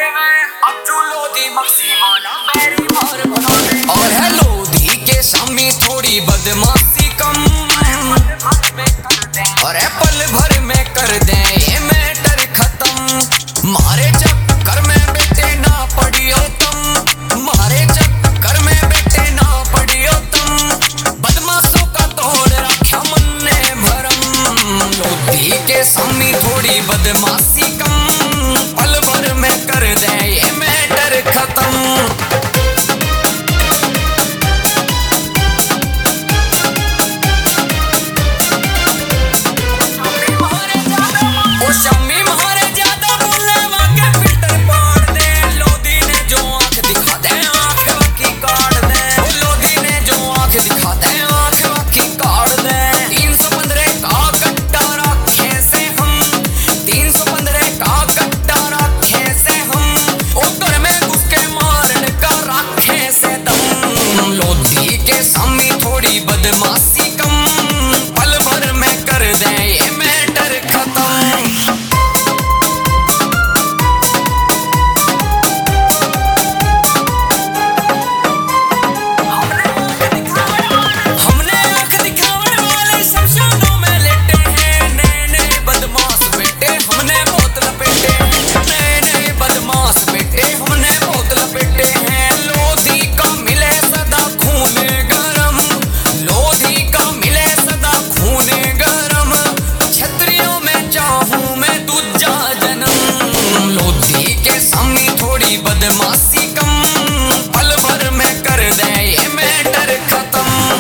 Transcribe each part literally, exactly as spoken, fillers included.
और है लोधी के सामी थोड़ी बदमाशी कम, और है पल भर में कर दे ये मैटर खत्म। मारे चक्कर में बेटे ना पड़ियो तुम, मारे चक्कर में बेटे ना पड़ियो तुम, बदमाशों का तोड़ रखा मन ने भरम। लोधी के सामी थोड़ी बदमाशी कम, पल भर में कर दे ये मैटर खत्म। बदमाशी कम, पल भर में कर दे ये मैटर खत्म। हमने आंख दिखाने वाले शमशानों में लेटे हैं, नए नए बदमाश बेटे हमने बहुत लपेटे, नए नए बदमाश बेटे हमने बहुत लपेटे हैं। लोधी का मिले सदा खून गरम, लोधी का मिले सदा खून गरम, छतरियों में चाहूं मैं दूजा जन्म। लोधी के सामी थोड़ी बदमाशी कम, पल भर में कर दे ये मैटर खत्म।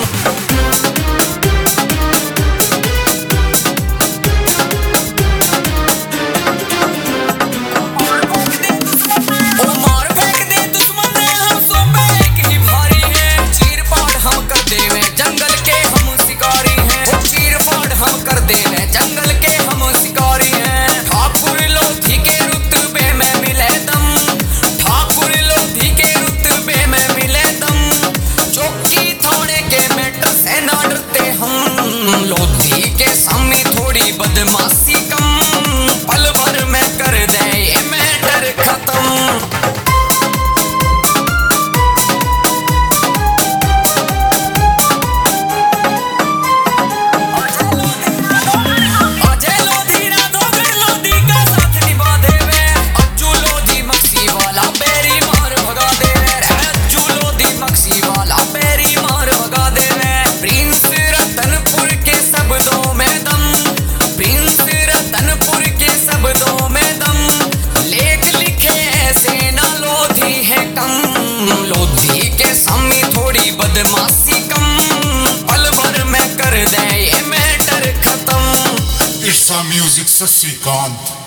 ओ मार फेंक दे दुश्मन हम सब एक ही भारी है, चीर फाड़ हम कर देवे जंगल के हम शिकारी हैं, ओ चीर फाड़ हम कर देवे जंगल के हम शिकारी हैं। ठाकुर लोधी के रुतबे में मिले दम, ठाकुर लोधी के रुतबे में मिले दम, चौकी थाने के मैटर से ना डरते हम। लोधी के सामी थोड़ी बदमाशी कम, पल भर में कर दे ये मैटर खत्म। लोधी के सामी थोड़ी बदमाशी कम, पल भर में कर दे ये मैटर खत्म। It's a music Sasikanth.